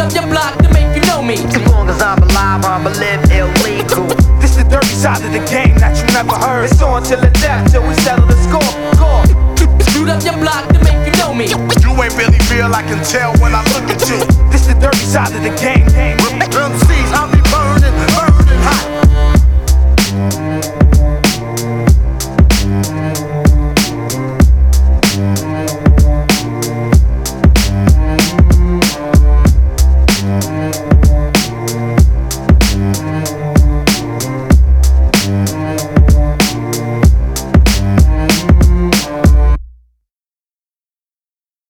up your block to make you know me. As long as I'm alive, I'ma live illegal. This the dirty side of the game that you never heard. It's on till the death, till we settle the score. Shoot up your block to make you know me. You ain't really real, I can tell when I look at you. This the dirty side of the game. MCs, I be burning, burning.